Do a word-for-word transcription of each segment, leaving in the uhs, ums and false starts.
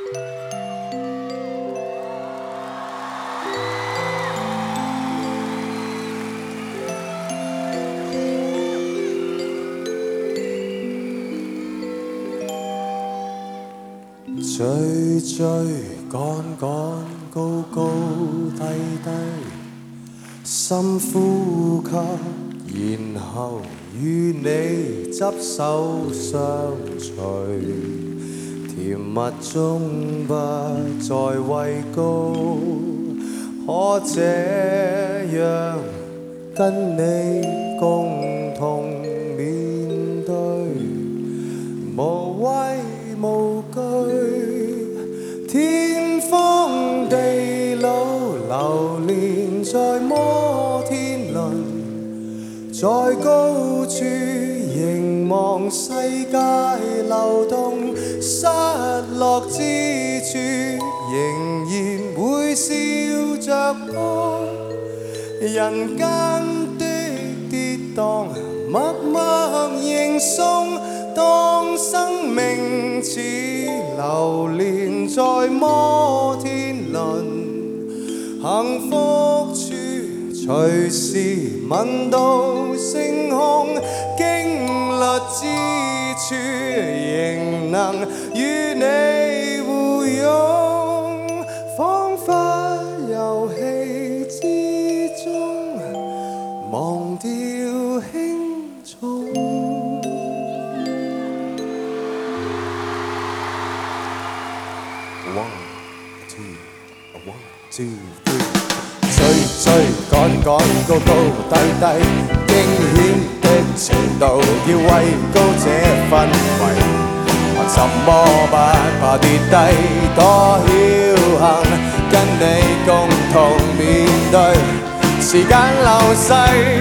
追追趕趕，高高低低，深呼吸，然後與你執手相隨，甜蜜中不再畏高，可這樣跟你共同面對，無畏無懼，天荒地老，流連在摩天輪，在高處凝望世界流動，失落之處仍然會笑着哭，人間的跌宕默默迎送，當生命似流連在摩天輪，幸福處隨時聞到星空，經歷之處仍能與你互擁，彷彿遊戲之中忘掉輕重。One, two, one, two, three。追追趕趕，高高低低，驚險的程度要位高這氛圍。怎麼不怕跌低，多僥倖，跟你共同面對時間流逝。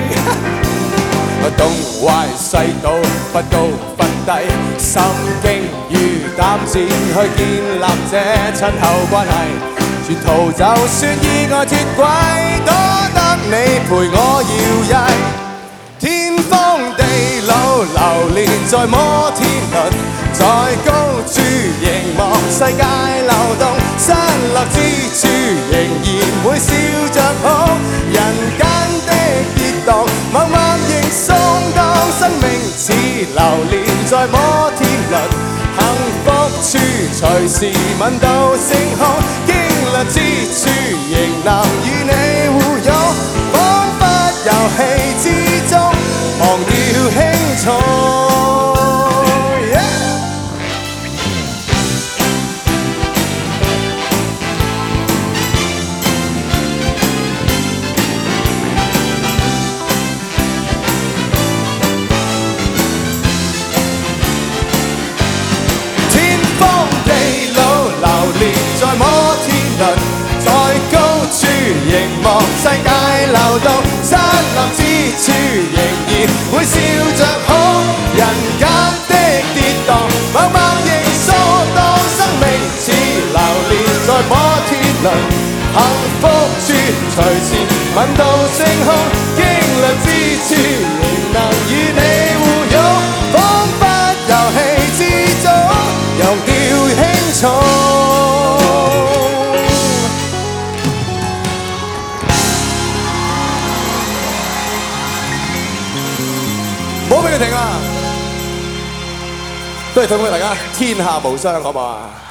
東壞西倒，不高不低，心經與膽戰去建立這親厚關係。沿途就算意外脫軌，多得你陪我搖曳。天荒地老，流連在摩天輪，在高處凝望世界流動，失落之處仍然會笑着哭，人間的跌宕默默迎送，當生命似流連在摩天輪，幸福處隨時聞到星空，經歷之處仍能與你互擁，彷彿遊戲之中忘掉輕重。在摩天輪，在高處凝望世界流動，失落之處仍然會笑着哭，人間的跌宕默默迎送，當生命似流連在摩天輪，幸福處隨時聞到星空，經歷之處仍能與你互擁，彷彿遊戲之中忘掉輕重。唔好俾佢停啊！都係祝福大家天下無雙，好唔好啊？